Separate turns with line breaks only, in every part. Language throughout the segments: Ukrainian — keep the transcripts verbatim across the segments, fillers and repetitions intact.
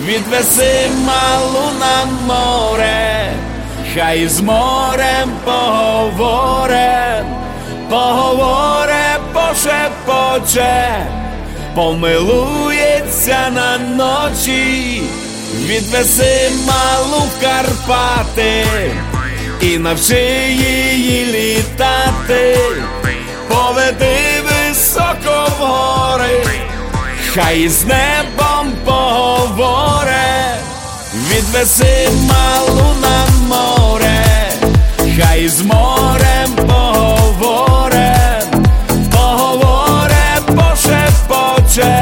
відвеси малу на море, хай з морем поговоре, поговоре, пошепоче, помилується на ночі. Відвеси малу в Карпати і навчи її літати, поведи високо в гори, хай з небом поговоре. Відвеси малу на море, хай з морем поговоре, поговоре, пошепоче,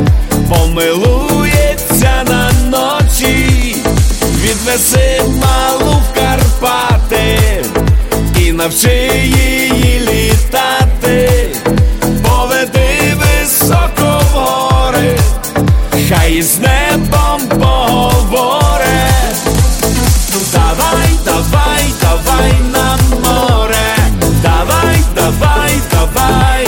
помилується на ночі. Відвеси малу в Карпати і навчи її літати, поведи високо в гори, хай з небом поговоре. Давай, давай, давай на море, давай, давай, давай,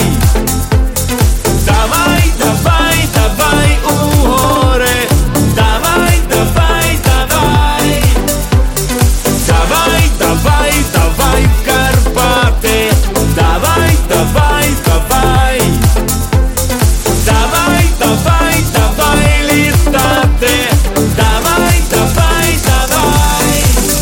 давай, давай, давай у гори, давай, давай, давай, давай, давай, давай в Карпати, давай, давай, давай, давай, давай, давай літати, давай, давай, давай.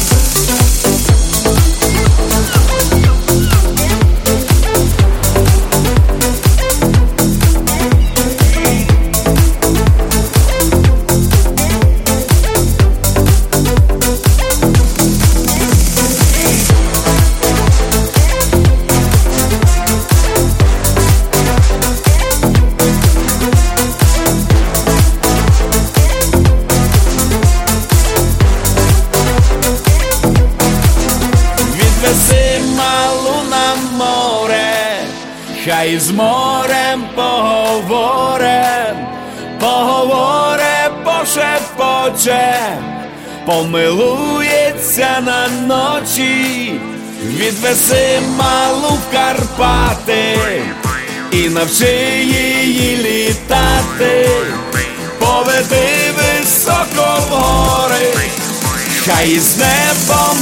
Відвеси малу на море, хай з морем поговоре, поговоре, пошепоче, помилується на ночі. Відвеси малу в Карпати і навчи її літати, поведи високо в гори, хай з небом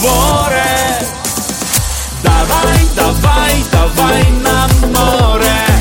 поговоре. Давай, давай, давай на море,